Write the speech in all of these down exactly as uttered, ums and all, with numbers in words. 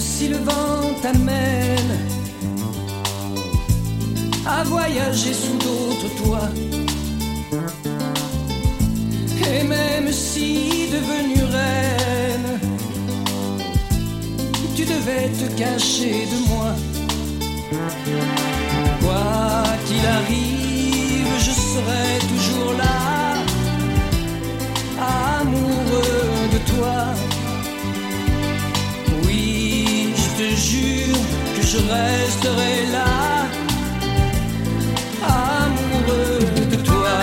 si le vent t'amène à voyager sous d'autres toits, et même si devenue reine, tu devais te cacher de moi. Quoi qu'il arrive, je serai toujours là, amoureux de toi. Oui, je te jure que je resterai là, amoureux de toi.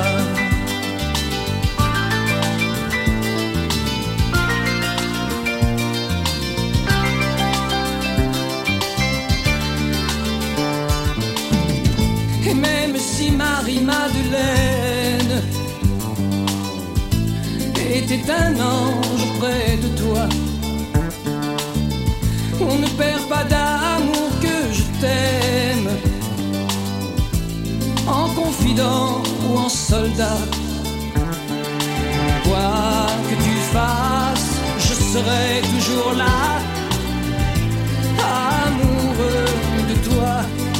Et même si Marie-Madeleine était un ange près de toi, on ne perd pas d'amour que je t'aime, en confident ou en soldat. Quoi que tu fasses, je serai toujours là, amoureux de toi.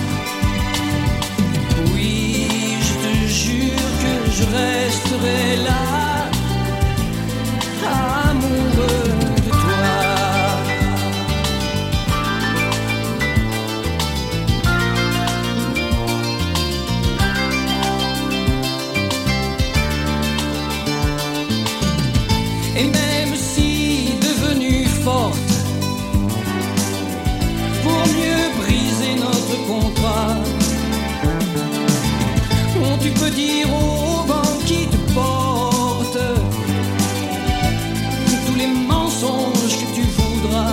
Oui, je te jure que je resterai là, amoureux de toi. Et même si devenue forte, pour mieux briser notre contrat, oh, tu peux dire au vent qui te porte tous les mensonges que tu voudras.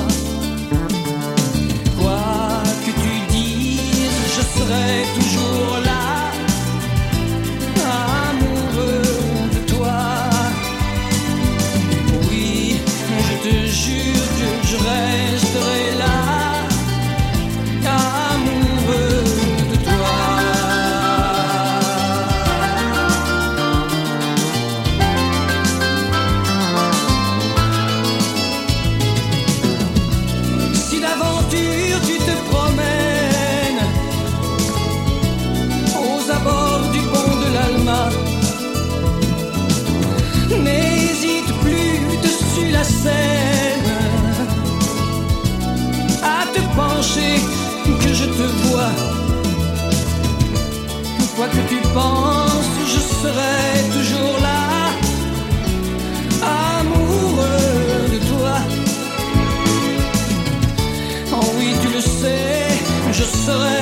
Quoi que tu dises, je serai toujours là, amoureux de toi. Oui, je te jure que je resterai là, amoureux de toi. Si d'aventure tu te promènes aux abords du pont de l'Alma, n'hésite plus dessus la Seine à te pencher, que je te vois. Quoi que tu penses, je serai toujours là, amoureux de toi. Oh oui, tu le sais, je serai